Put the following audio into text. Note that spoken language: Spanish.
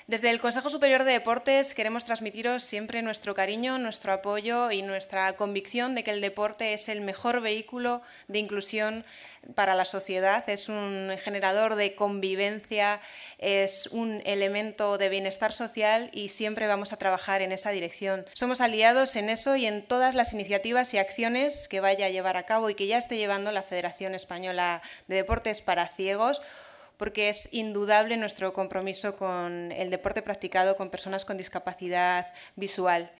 Desde el Consejo Superior de Deportes queremos transmitiros siempre nuestro cariño, nuestro apoyo y nuestra convicción de que el deporte es el mejor vehículo de inclusión para la sociedad, es un generador de convivencia, es un elemento de bienestar social y siempre vamos a trabajar en esa dirección. Somos aliados en eso y en todas las iniciativas y acciones que vaya a llevar a cabo y que ya esté llevando la Federación Española de Deportes para Ciegos, porque es indudable nuestro compromiso con el deporte practicado con personas con discapacidad visual.